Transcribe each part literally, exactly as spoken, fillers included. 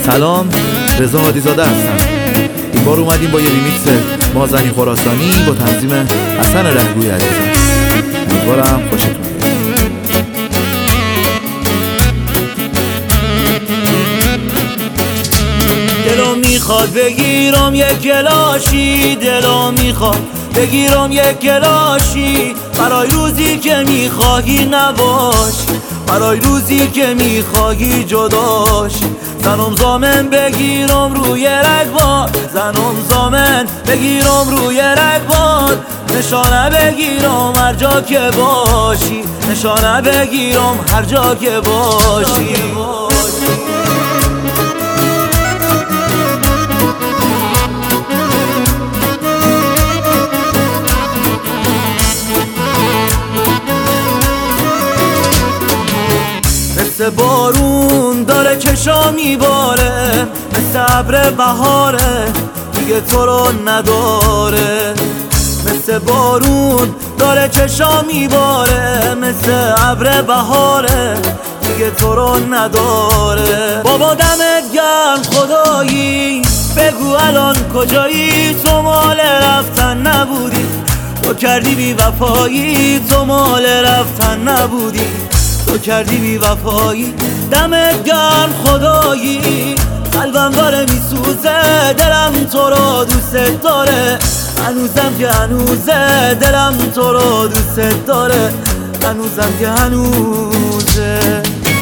سلام، رضا هادیزاده هستم. این بار اومدیم با یه ریمیکس مازنی خراسانی با تنظیم حسن رهگوی عزیزم. امیدوارم خوشتون بیاد. دلو میخواد بگیرم یک گلاشی، دلو میخواد بگیرم یک گلاشی، برای روزی که میخواهی نباشی، برای روزی که میخواهی جداشی. زنم زامن بگیرم روی رگبار، زنم زامن بگیرم روی رگبار، نشانه بگیرم هر جا که باشی، نشانه بگیرم هر جا که باشی. مثل بارون داره چشا میباره، مثل ابر بهاره دیگه تو رو نداره. مثل بارون داره چشا میباره، مثل ابر بهاره دیگه تو رو نداره. بابا دمت گرم خدایی، بگو الان کجایی؟ تو مال رفتن نبودی، تو کردی بی وفایی، تو مال رفتن نبودی، تو کردی بی وفایی. دمت گرم خدایی، قلبم داره میسوزه، دلم تو رو دوست داره، هنوزم که هنوزه، دلم تو رو دوست داره، هنوزم که هنوزه.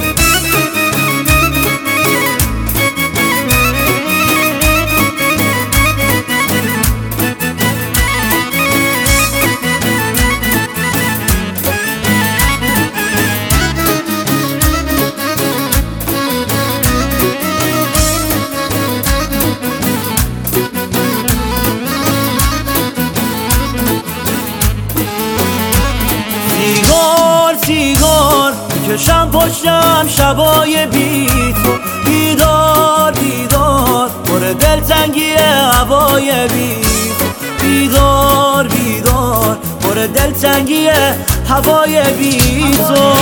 سیگار سیگار میکشم پشتم شبای بی تو، بیدار بیدار پر دلتنگی هوای بی تو، بیدار بیدار پر دلتنگی هوای بی تو.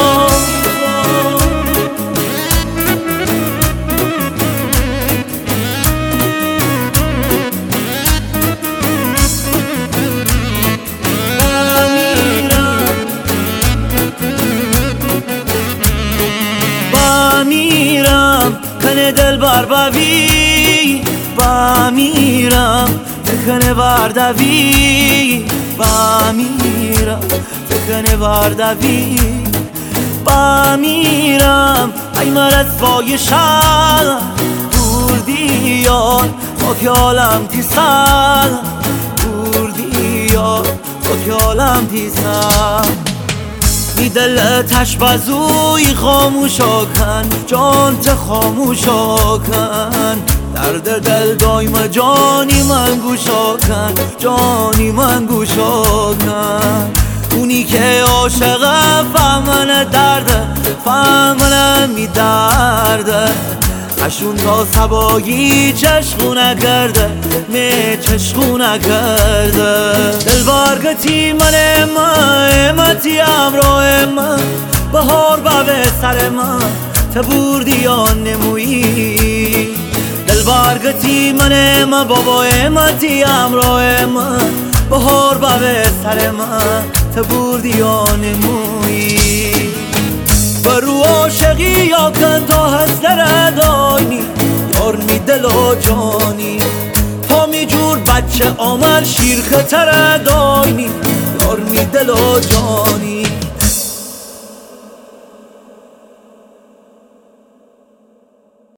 میرم کنه دل بر بوی، با میرم تکنه بردوی، با میرم تکنه بردوی، با میرم ای مرسوای شهر بردی یار خاک عالم تیسر، بردی یار خاک عالم تیسر. می دل تشبزوی خاموشا کن، جان ته خاموشا کن، درد دل دایم جانی من گوشا کن، جانی من گوشا کن. اونی که عاشقه فهمنه درده، فهمنه می درده، اشون تا سبایی چشخونه کرده، نه چشخونه کرده. دل بارگتی من ما امتی امراه من، بهار به سر من تبوردی آن نمویی. دل بارگتی من ما بابا امتی امراه من، بهار به سر من تبوردی آن نمویی. برو عاشقی یا کن تا هستر داینی، یار می دل و جانی، تا می جور بچه آمل شیر خطر داینی، یار می دل و جانی.